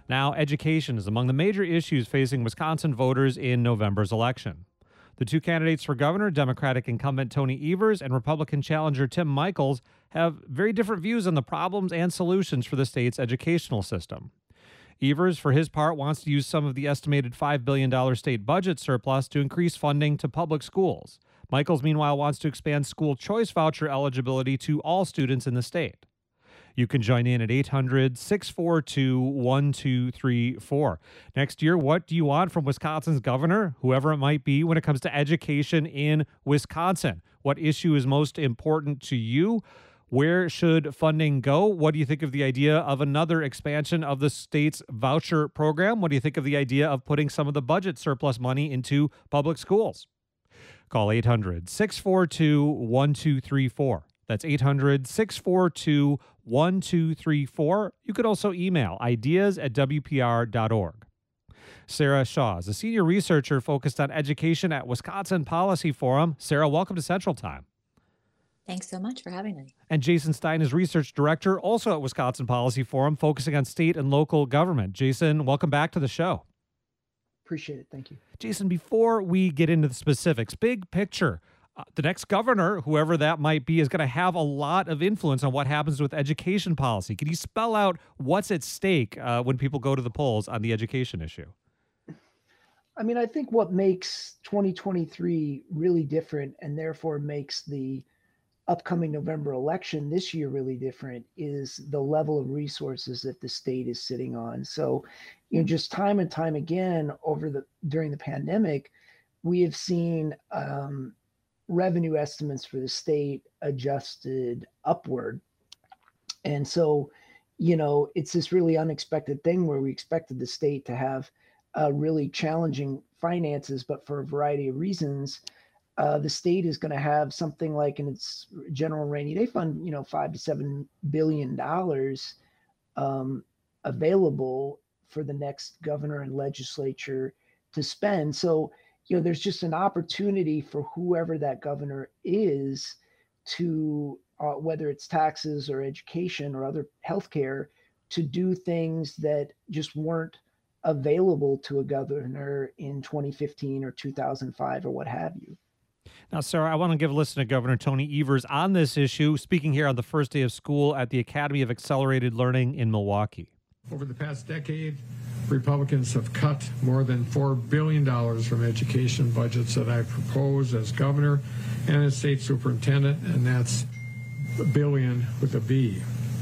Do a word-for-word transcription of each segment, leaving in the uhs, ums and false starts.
Now, education is among the major issues facing Wisconsin voters in November's election. The two candidates for governor, Democratic incumbent Tony Evers and Republican challenger Tim Michels, have very different views on the problems and solutions for the state's educational system. Evers, for his part, wants to use some of the estimated five billion dollars state budget surplus to increase funding to public schools. Michels, meanwhile, wants to expand school choice voucher eligibility to all students in the state. You can join in at eight hundred, six four two, one two three four. Next year, what do you want from Wisconsin's governor, whoever it might be, when it comes to education in Wisconsin? What issue is most important to you? Where should funding go? What do you think of the idea of another expansion of the state's voucher program? What do you think of the idea of putting some of the budget surplus money into public schools? Call eight hundred, six four two, one two three four. That's eight hundred, six four two, one two three four. You could also email ideas at w p r dot org. Sarah Shaw is a senior researcher focused on education at Wisconsin Policy Forum. Sarah, welcome to Central Time. Thanks so much for having me. And Jason Stein is research director, also at Wisconsin Policy Forum, focusing on state and local government. Jason, welcome back to the show. Appreciate it. Thank you. Jason, before we get into the specifics, big picture, uh, the next governor, whoever that might be, is going to have a lot of influence on what happens with education policy. Can you spell out what's at stake uh, when people go to the polls on the education issue? I mean, I think what makes twenty twenty-three really different, and therefore makes the upcoming November election this year really different, is the level of resources that the state is sitting on. So, you know, just time and time again over the during the pandemic, we have seen um, revenue estimates for the state adjusted upward. And so, you know, it's this really unexpected thing where we expected the state to have uh, really challenging finances, but for a variety of reasons, Uh, the state is going to have something like in its general rainy day fund, you know, five to seven billion dollars um, available for the next governor and legislature to spend. So, you know, there's just an opportunity for whoever that governor is to, uh, whether it's taxes or education or other healthcare, to do things that just weren't available to a governor in twenty fifteen or two thousand five or what have you. Now, Sarah, I want to give a listen to Governor Tony Evers on this issue, speaking here on the first day of school at the Academy of Accelerated Learning in Milwaukee. Over the past decade, Republicans have cut more than four billion dollars from education budgets that I proposed as governor and as state superintendent, and that's a billion with a B.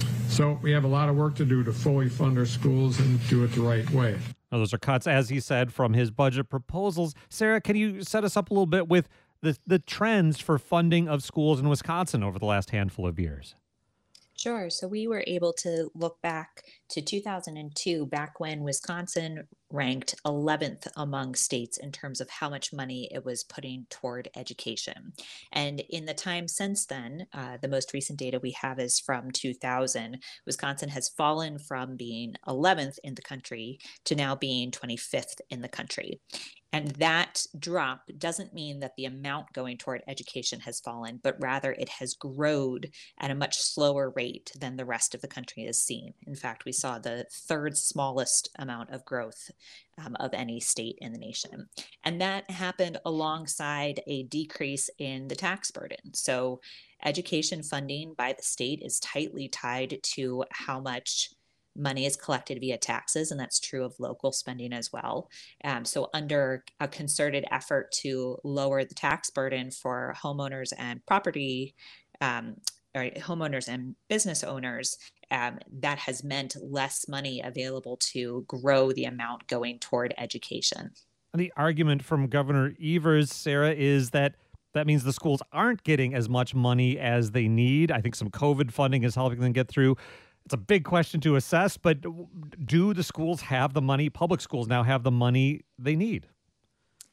So we have a lot of work to do to fully fund our schools and do it the right way. Now, those are cuts, as he said, from his budget proposals. Sarah, can you set us up a little bit with the, the trends for funding of schools in Wisconsin over the last handful of years? Sure. So we were able to look back to two thousand two, back when Wisconsin ranked eleventh among states in terms of how much money it was putting toward education. And in the time since then, uh, the most recent data we have is from two thousand. Wisconsin has fallen from being eleventh in the country to now being twenty-fifth in the country. And that drop doesn't mean that the amount going toward education has fallen, but rather it has grown at a much slower rate than the rest of the country has seen. In fact, we saw the third smallest amount of growth um, of any state in the nation. And that happened alongside a decrease in the tax burden. So education funding by the state is tightly tied to how much money is collected via taxes, and that's true of local spending as well. Um, so under a concerted effort to lower the tax burden for homeowners and property, um, or homeowners and business owners, um, that has meant less money available to grow the amount going toward education. The argument from Governor Evers, Sarah, is that that means the schools aren't getting as much money as they need. I think some COVID funding is helping them get through. It's a big question to assess, but do the schools have the money, public schools now have the money they need?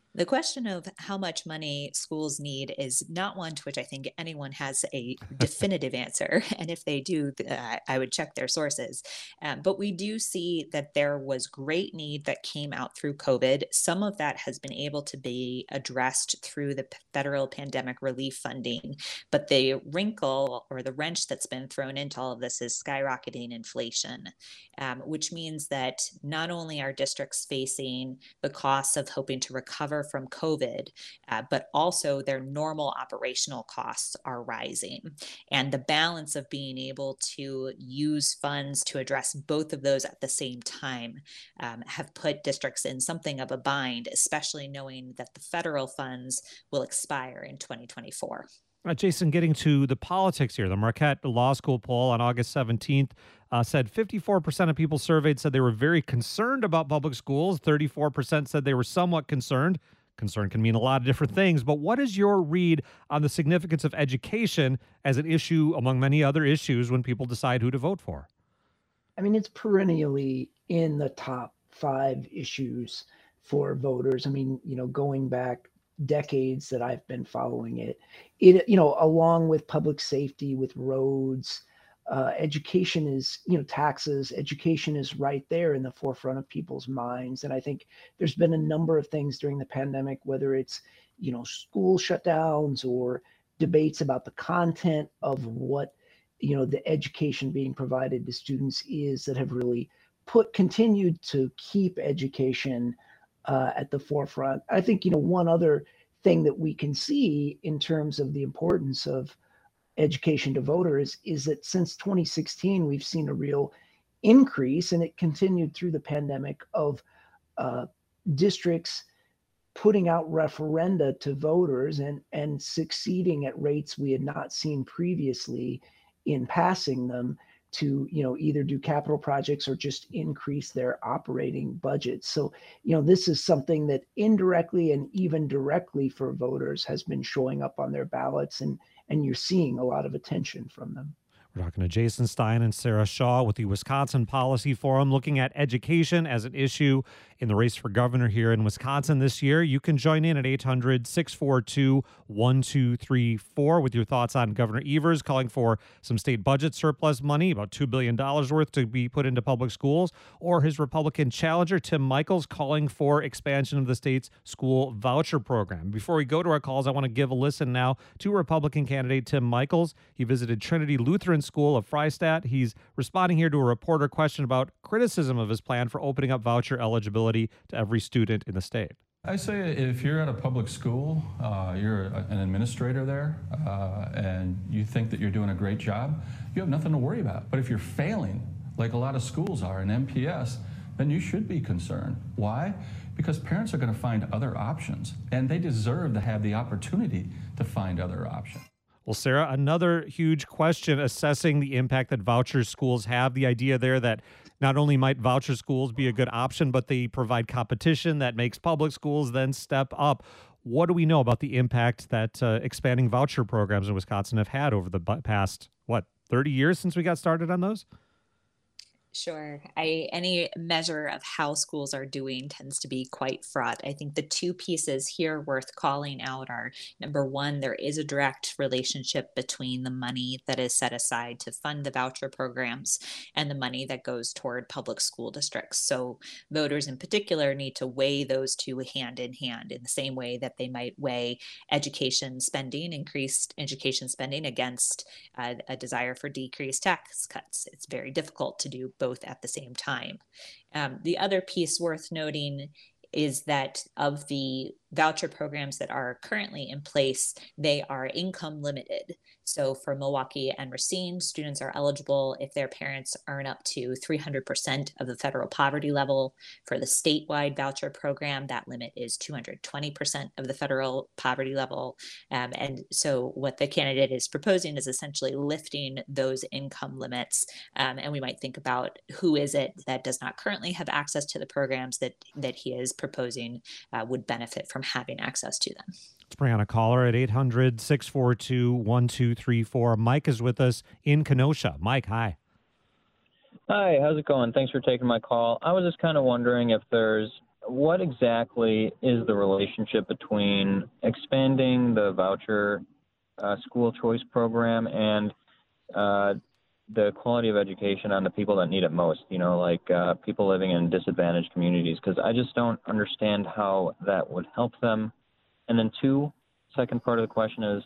The question of how much money schools need is not one to which I think anyone has a definitive answer. And if they do, uh, I would check their sources. Um, but we do see that there was great need that came out through COVID. Some of that has been able to be addressed through the federal pandemic relief funding. But the wrinkle or the wrench that's been thrown into all of this is skyrocketing inflation, um, which means that not only are districts facing the costs of hoping to recover from COVID, uh, but also their normal operational costs are rising. And the balance of being able to use funds to address both of those at the same time um, have put districts in something of a bind, especially knowing that the federal funds will expire in twenty twenty-four. Uh, Jason, getting to the politics here, the Marquette Law School poll on August seventeenth uh, said fifty-four percent of people surveyed said they were very concerned about public schools. thirty-four percent said they were somewhat concerned. Concern can mean a lot of different things, but what is your read on the significance of education as an issue among many other issues when people decide who to vote for? I mean, it's perennially in the top five issues for voters. I mean, you know, going back decades that I've been following it, it, you know, along with public safety, with roads, uh, education is, you know, taxes, education is right there in the forefront of people's minds. And I think there's been a number of things during the pandemic, whether it's, you know, school shutdowns or debates about the content of what, you know, the education being provided to students is, that have really put, continued to keep education uh, at the forefront. I think, you know, one other thing that we can see in terms of the importance of education to voters is that since twenty sixteen, we've seen a real increase, and it continued through the pandemic, of uh, districts putting out referenda to voters and, and succeeding at rates we had not seen previously in passing them to, you know, either do capital projects or just increase their operating budgets. So, you know, this is something that indirectly and even directly for voters has been showing up on their ballots, and, and you're seeing a lot of attention from them. We're talking to Jason Stein and Sarah Shaw with the Wisconsin Policy Forum, looking at education as an issue in the race for governor here in Wisconsin this year. You can join in at eight hundred, six four two, one two three four with your thoughts on Governor Evers calling for some state budget surplus money, about two billion dollars worth, to be put into public schools, or his Republican challenger, Tim Michels, calling for expansion of the state's school voucher program. Before we go to our calls, I want to give a listen now to Republican candidate Tim Michels. He visited Trinity Lutheran School of Freistadt. He's responding here to a reporter question about criticism of his plan for opening up voucher eligibility to every student in the state. I say if you're at a public school, uh, you're an administrator there, uh, and you think that you're doing a great job, you have nothing to worry about. But if you're failing, like a lot of schools are in M P S, then you should be concerned. Why? Because parents are going to find other options, and they deserve to have the opportunity to find other options. Well, Sarah, another huge question assessing the impact that voucher schools have. The idea there that not only might voucher schools be a good option, but they provide competition that makes public schools then step up. What do we know about the impact that uh, expanding voucher programs in Wisconsin have had over the past, what, thirty years since we got started on those? Sure. I, any measure of how schools are doing tends to be quite fraught. I think the two pieces here worth calling out are, number one, there is a direct relationship between the money that is set aside to fund the voucher programs and the money that goes toward public school districts. So voters in particular need to weigh those two hand in hand in the same way that they might weigh education spending, increased education spending against uh, a desire for decreased tax cuts. It's very difficult to do both at the same time. Um, the other piece worth noting is that of the voucher programs that are currently in place, they are income limited. So for Milwaukee and Racine, students are eligible if their parents earn up to three hundred percent of the federal poverty level. For the statewide voucher program, that limit is two hundred twenty percent of the federal poverty level. Um, and so what the candidate is proposing is essentially lifting those income limits. Um, and we might think about who is it that does not currently have access to the programs that, that he is proposing uh, would benefit from having access to them. Let's bring on a caller at eight hundred, six four two, one two three four. Mike is with us in Kenosha. Mike, hi. Hi, how's it going? Thanks for taking my call. I was just kind of wondering if there's what exactly is the relationship between expanding the voucher uh, school choice program and uh, the quality of education on the people that need it most, you know, like uh, people living in disadvantaged communities? Because I just don't understand how that would help them. And then two, second part of the question is,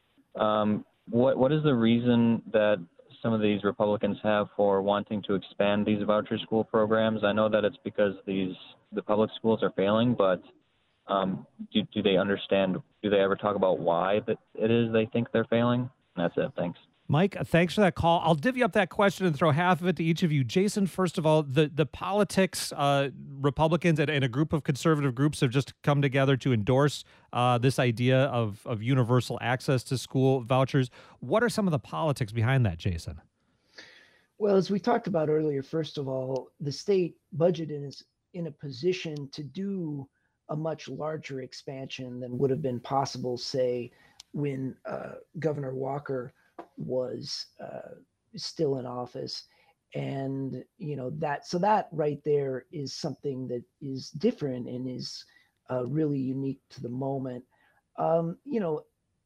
um, what what is the reason that some of these Republicans have for wanting to expand these voucher school programs? I know that it's because these the public schools are failing, but um, do, do they understand, do they ever talk about why that it is they think they're failing? And that's it. Thanks. Mike, thanks for that call. I'll divvy up that question and throw half of it to each of you. Jason, first of all, the, the politics, uh, Republicans and, and a group of conservative groups have just come together to endorse uh, this idea of, of universal access to school vouchers. What are some of the politics behind that, Jason? Well, as we talked about earlier, first of all, the state budget is in a position to do a much larger expansion than would have been possible, say, when uh, Governor Walker was uh, still in office. And, you know, that, so that right there is something that is different and is uh, really unique to the moment. Um, you know,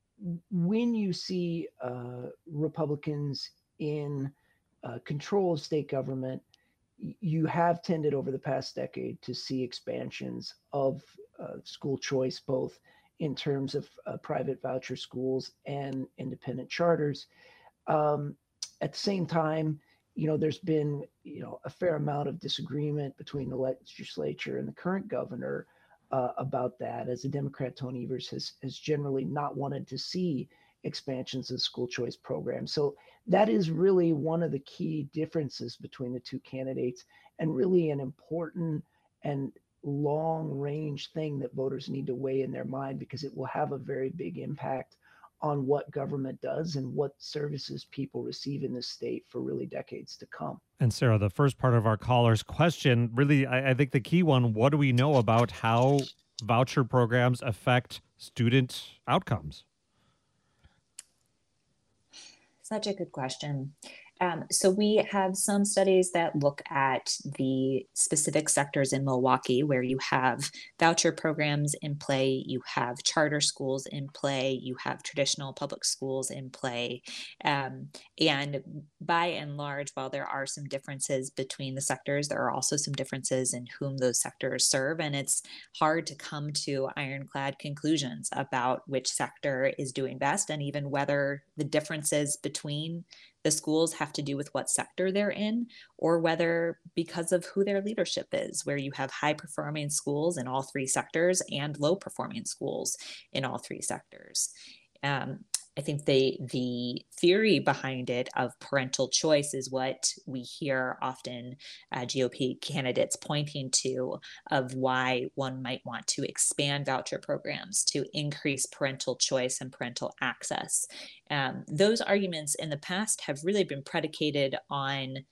when you see uh, Republicans in uh, control of state government, you have tended over the past decade to see expansions of uh, school choice, both in terms of uh, private voucher schools and independent charters. Um, at the same time, you know, there's been, you know, a fair amount of disagreement between the legislature and the current governor uh, about that, as the Democrat Tony Evers has, has generally not wanted to see expansions of school choice programs. So that is really one of the key differences between the two candidates, and really an important and long range thing that voters need to weigh in their mind, because it will have a very big impact on what government does and what services people receive in this state for really decades to come. And Sarah, the first part of our caller's question, really, I, I think the key one, what do we know about how voucher programs affect student outcomes? Such a good question. Um, so we have some studies that look at the specific sectors in Milwaukee where you have voucher programs in play, you have charter schools in play, you have traditional public schools in play. Um, and by and large, while there are some differences between the sectors, there are also some differences in whom those sectors serve. And it's hard to come to ironclad conclusions about which sector is doing best, and even whether the differences between the schools have to do with what sector they're in, or whether because of who their leadership is, where you have high performing schools in all three sectors and low performing schools in all three sectors. Um, I think the the theory behind it of parental choice is what we hear often uh, G O P candidates pointing to, of why one might want to expand voucher programs to increase parental choice and parental access. Um, those arguments in the past have really been predicated on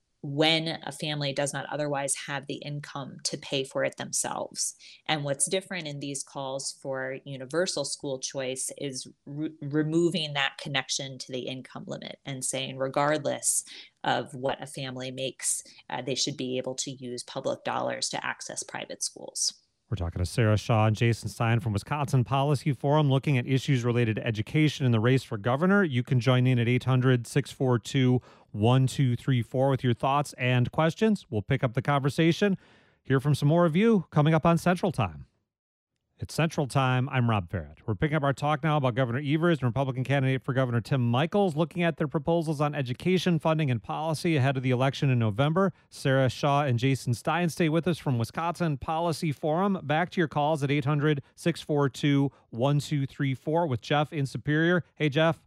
when a family does not otherwise have the income to pay for it themselves. And what's different in these calls for universal school choice is re- removing that connection to the income limit and saying, regardless of what a family makes, uh, they should be able to use public dollars to access private schools. We're talking to Sarah Shaw and Jason Stein from Wisconsin Policy Forum, looking at issues related to education in the race for governor. You can join in at eight hundred, six four two, one two three four with your thoughts and questions. We'll pick up the conversation. Hear from some more of you coming up on Central Time. It's Central Time. I'm Rob Barrett. We're picking up our talk now about Governor Evers and Republican candidate for Governor Tim Michels, looking at their proposals on education funding and policy ahead of the election in November. Sarah Shaw and Jason Stein stay with us from Wisconsin Policy Forum. Back to your calls at eight hundred, six four two, one two three four with Jeff in Superior. Hey, Jeff.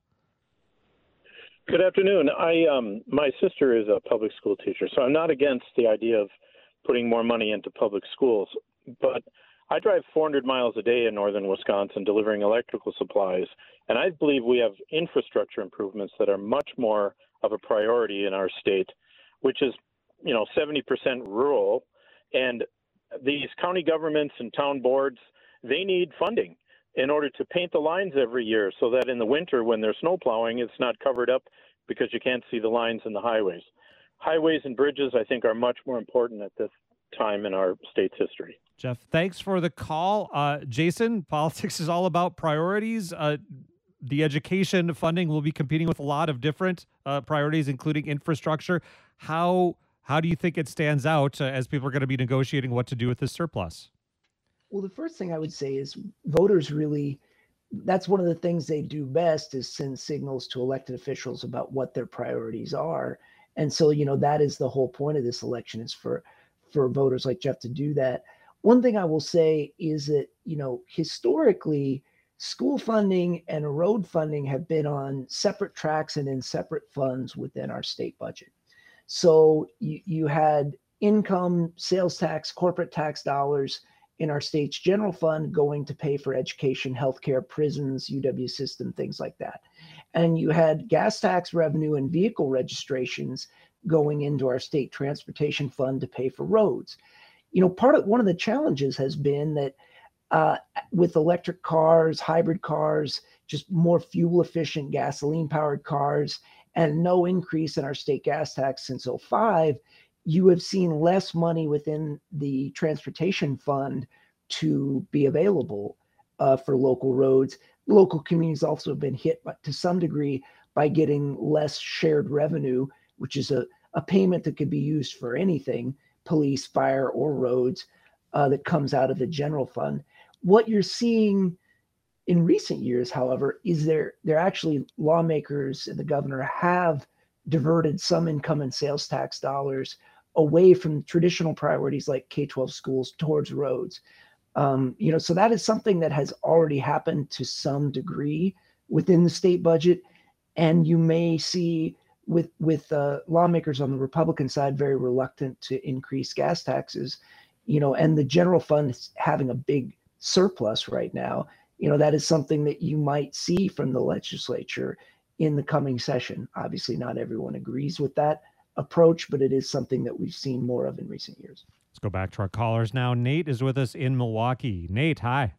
Good afternoon. I um, my sister is a public school teacher, so I'm not against the idea of putting more money into public schools, but I drive four hundred miles a day in northern Wisconsin delivering electrical supplies, and I believe we have infrastructure improvements that are much more of a priority in our state, which is, you know, seventy percent rural, and these county governments and town boards, they need funding in order to paint the lines every year so that in the winter when they're snow plowing, it's not covered up because you can't see the lines in the highways. Highways and bridges, I think, are much more important at this time in our state's history. Jeff, thanks for the call. Uh, Jason, politics is all about priorities. Uh, the education funding will be competing with a lot of different uh, priorities, including infrastructure. How how do you think it stands out uh, as people are going to be negotiating what to do with this surplus? Well, the first thing I would say is voters really, that's one of the things they do best is send signals to elected officials about what their priorities are. And so, you know, that is the whole point of this election, is for, for voters like Jeff to do that. One thing I will say is that, you know, historically, school funding and road funding have been on separate tracks and in separate funds within our state budget. So you, you had income, sales tax, corporate tax dollars in our state's general fund going to pay for education, healthcare, prisons, U W system, things like that. And you had gas tax revenue and vehicle registrations going into our state transportation fund to pay for roads. You know, part of one of the challenges has been that uh, with electric cars, hybrid cars, just more fuel efficient gasoline powered cars, and no increase in our state gas tax since oh five, you have seen less money within the transportation fund to be available uh, for local roads. Local communities also have been hit to some degree by getting less shared revenue, which is a, a payment that could be used for anything, police, fire, or roads, uh, that comes out of the general fund. What you're seeing in recent years, however, is there, there actually lawmakers and the governor have diverted some income and sales tax dollars away from traditional priorities like K twelve schools towards roads. Um, you know, so that is something that has already happened to some degree within the state budget. And you may see with, with uh, lawmakers on the Republican side very reluctant to increase gas taxes, you know, and the general fund is having a big surplus right now. You know, that is something that you might see from the legislature in the coming session. Obviously, not everyone agrees with that approach, but it is something that we've seen more of in recent years. Let's go back to our callers now. Nate is with us in Milwaukee. Nate, hi.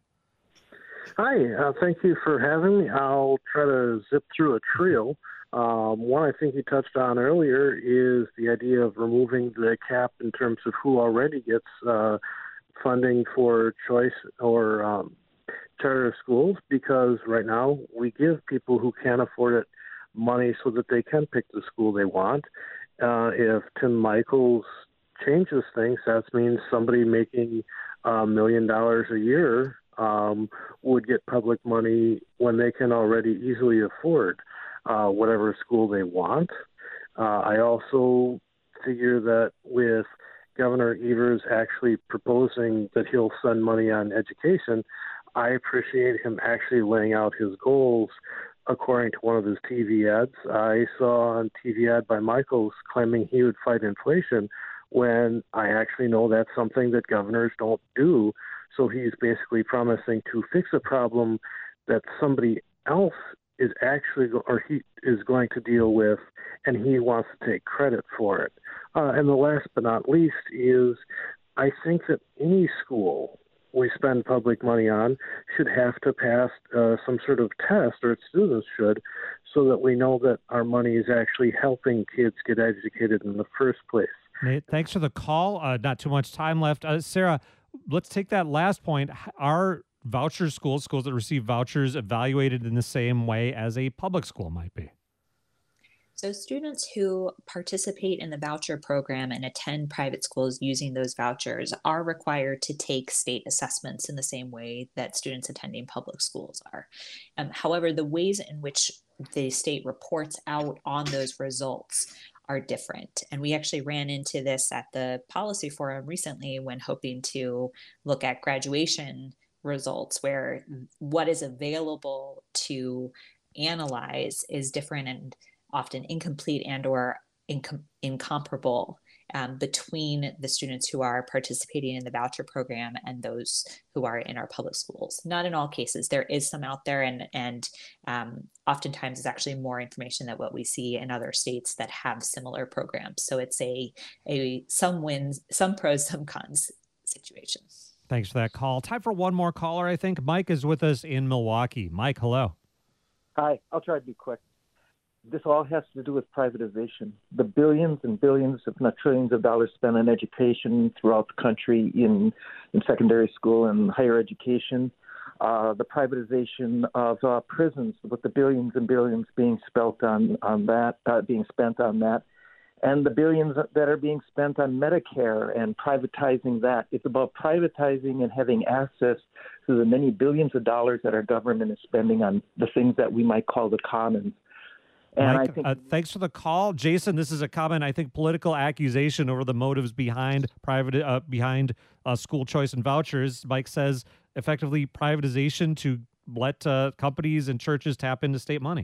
Hi, uh, thank you for having me. I'll try to zip through a trio. Um, one I think you touched on earlier is the idea of removing the cap in terms of who already gets uh, funding for choice or um, charter schools, because right now we give people who can't afford it money so that they can pick the school they want. Uh, if Tim Michels changes things, that means somebody making a million dollars a year um, would get public money when they can already easily afford uh, whatever school they want. Uh, I also figure that with Governor Evers actually proposing that he'll spend money on education, I appreciate him actually laying out his goals according to one of his T V ads. I saw on T V ad by Michels claiming he would fight inflation, when I actually know that's something that governors don't do. So he's basically promising to fix a problem that somebody else is actually, go- or he is going to deal with, and he wants to take credit for it. Uh, and the last but not least is, I think that any school we spend public money on should have to pass uh, some sort of test, or its students should, so that we know that our money is actually helping kids get educated in the first place. Nate, thanks for the call. Uh, not too much time left. Uh, Sarah, let's take that last point. Are voucher schools, schools that receive vouchers, evaluated in the same way as a public school might be? So students who participate in the voucher program and attend private schools using those vouchers are required to take state assessments in the same way that students attending public schools are. Um, however, the ways in which the state reports out on those results are different. And we actually ran into this at the policy forum recently when hoping to look at graduation results, where what is available to analyze is different and often incomplete and or incom- incomparable um, between the students who are participating in the voucher program and those who are in our public schools. Not in all cases. There is some out there, and and um, oftentimes it's actually more information than what we see in other states that have similar programs. So it's a a some wins, some pros, some cons situation. Thanks for that call. Time for one more caller, I think. Mike is with us in Milwaukee. Mike, hello. Hi, I'll try to be quick. this all has to do with privatization. The billions and billions, if not trillions of dollars spent on education throughout the country in, in secondary school and higher education. Uh, the privatization of uh, prisons, with the billions and billions being spent on, on that, uh, being spent on that. And the billions that are being spent on Medicare and privatizing that. It's about privatizing and having access to the many billions of dollars that our government is spending on the things that we might call the commons. And Mike, I think, uh, thanks for the call, Jason. This is a common, I think, political accusation over the motives behind private, uh, behind uh, school choice and vouchers. Mike says effectively privatization to let uh, companies and churches tap into state money.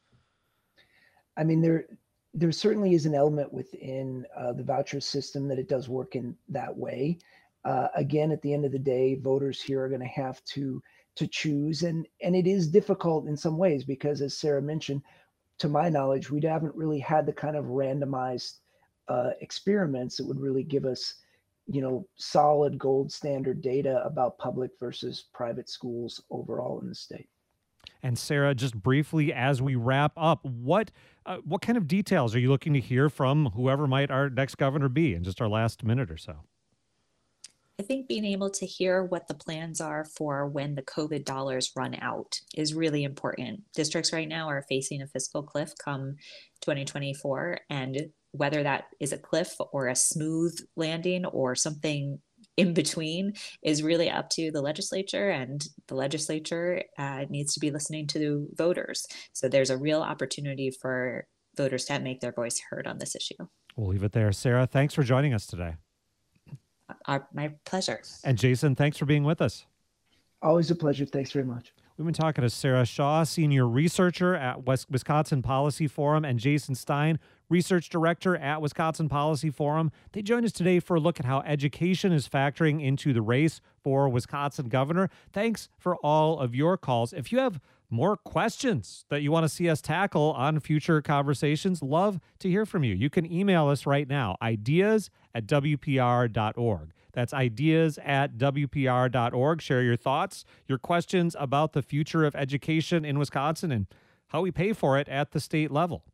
I mean, there there certainly is an element within uh, the voucher system that it does work in that way. Uh, again, at the end of the day, voters here are going to have to to choose, and and it is difficult in some ways because, as Sarah mentioned, to my knowledge, we haven't really had the kind of randomized uh, experiments that would really give us, you know, solid gold standard data about public versus private schools overall in the state. And Sarah, just briefly as we wrap up, what uh, what kind of details are you looking to hear from whoever might our next governor be in just our last minute or so? I think being able to hear what the plans are for when the COVID dollars run out is really important. Districts right now are facing a fiscal cliff come twenty twenty-four, and whether that is a cliff or a smooth landing or something in between is really up to the legislature, and the legislature uh, needs to be listening to voters. So there's a real opportunity for voters to make their voice heard on this issue. We'll leave it there. Sarah, thanks for joining us today. Our, my pleasure. And Jason, thanks for being with us. Always a pleasure. Thanks very much. We've been talking to Sarah Shaw, senior researcher at West Wisconsin Policy Forum, and Jason Stein, research director at Wisconsin Policy Forum. They joined us today for a look at how education is factoring into the race for Wisconsin governor. Thanks for all of your calls. If you have more questions that you want to see us tackle on future conversations, love to hear from you. You can email us right now, ideas at W P R dot org. That's ideas at W P R dot org. Share your thoughts, your questions about the future of education in Wisconsin and how we pay for it at the state level.